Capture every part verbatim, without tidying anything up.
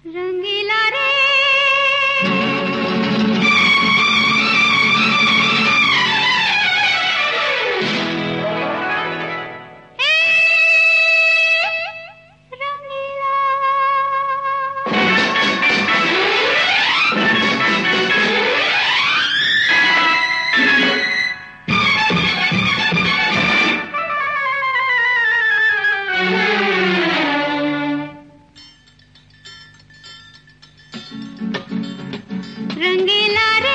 रंगीला रे रंगीला रे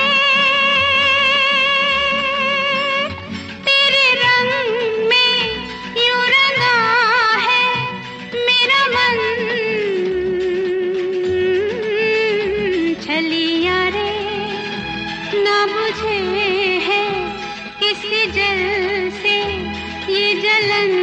तेरे रंग में यूं रंगा है मेरा मन, छलिया रे ना बुझे है किसी जल से ये जलन।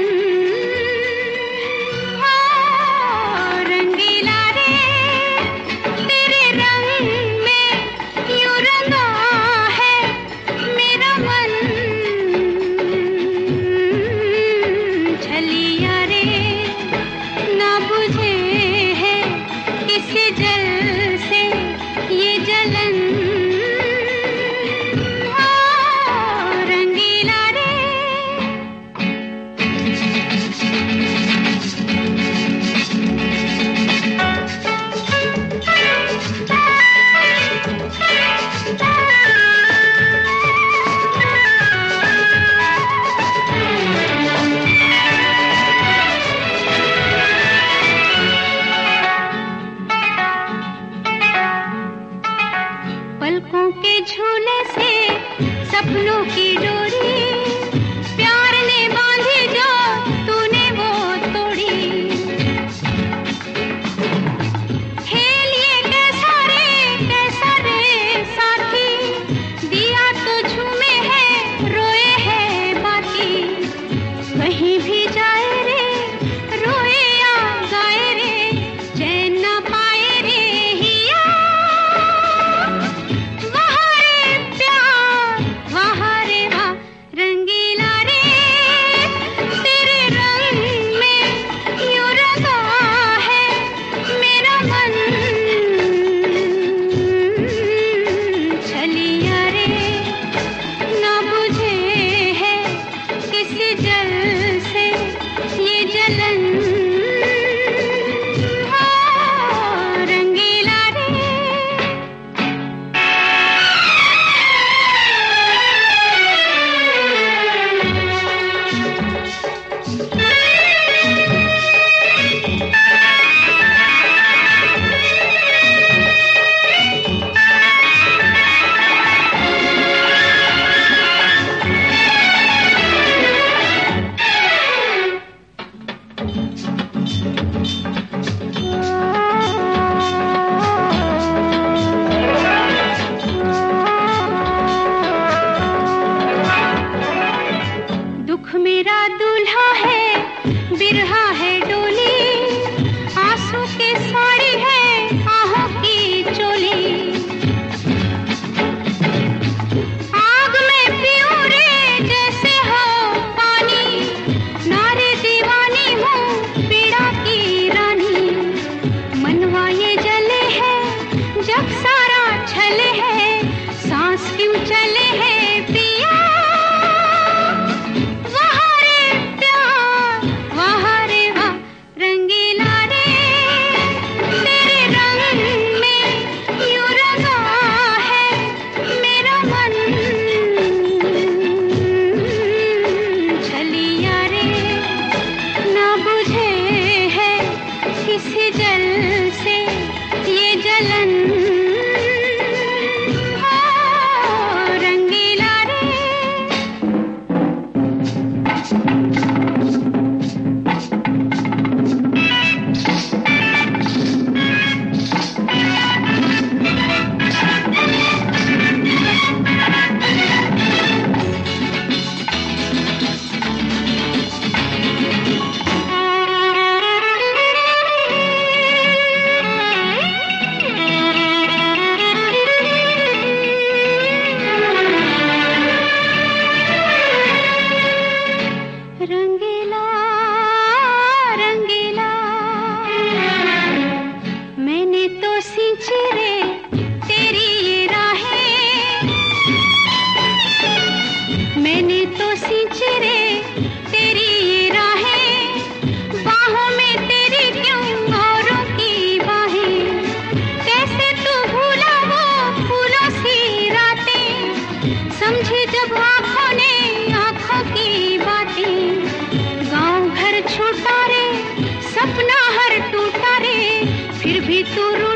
पलकों के झूले से सपनों की डोरी प्यार ने बांधी जो तूने वो तोड़ी। खेल ये कैसा रे कैसा रे साथी, दिया तो झूमे है रोए है बाकी। कहीं भी जाए रे रोए या गाए रे, चैन ना पाए रे हिया। मेरा दूल्हा है बिरहा है डोली, आंसू की साड़ी है आहों की चोली। आग में पीऊं रे जैसे हो पानी, नारे दीवानी हूँ पीड़ा की रानी। मनवा ये जले है जब सारा छले है, सांस क्यों चले है पिया। तू